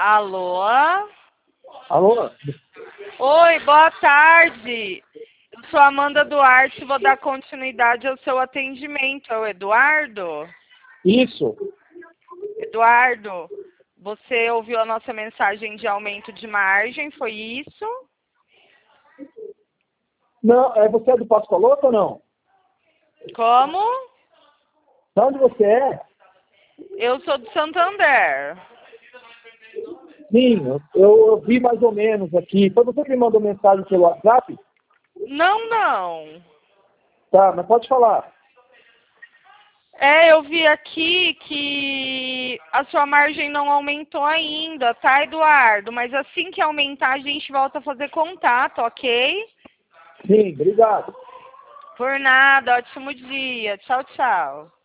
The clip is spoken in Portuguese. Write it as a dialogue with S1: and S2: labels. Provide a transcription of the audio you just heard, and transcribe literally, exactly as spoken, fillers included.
S1: Alô?
S2: Alô?
S1: Oi, boa tarde. Eu sou Amanda Duarte, vou dar continuidade ao seu atendimento. É o Eduardo?
S2: Isso.
S1: Eduardo, você ouviu a nossa mensagem de aumento de margem, foi isso?
S2: Não, é, você é do Passo Coloto ou não?
S1: Como?
S2: De onde você é?
S1: Eu sou de Santander.
S2: Sim, eu, eu vi mais ou menos aqui. Foi você que me mandou mensagem pelo WhatsApp?
S1: Não, não.
S2: Tá, mas pode falar.
S1: É, eu vi aqui que a sua margem não aumentou ainda, tá, Eduardo? Mas assim que aumentar, a gente volta a fazer contato, ok?
S2: Sim, obrigado.
S1: Por nada, ótimo dia. Tchau, tchau.